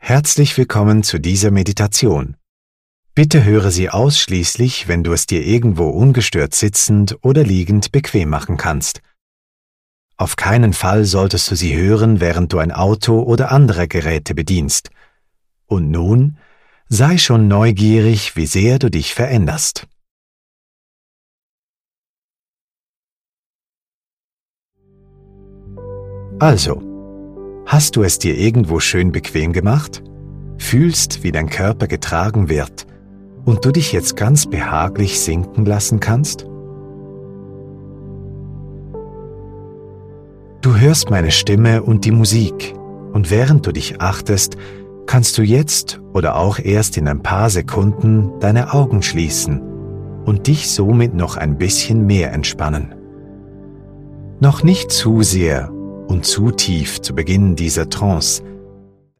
Herzlich willkommen zu dieser Meditation. Bitte höre sie ausschließlich, wenn du es dir irgendwo ungestört sitzend oder liegend bequem machen kannst. Auf keinen Fall solltest du sie hören, während du ein Auto oder andere Geräte bedienst. Und nun, sei schon neugierig, wie sehr du dich veränderst. Also, hast du es dir irgendwo schön bequem gemacht? Fühlst, wie dein Körper getragen wird und du dich jetzt ganz behaglich sinken lassen kannst? Du hörst meine Stimme und die Musik und während du dich achtest, kannst du jetzt oder auch erst in ein paar Sekunden deine Augen schließen und dich somit noch ein bisschen mehr entspannen. Noch nicht zu sehr und zu tief zu Beginn dieser Trance,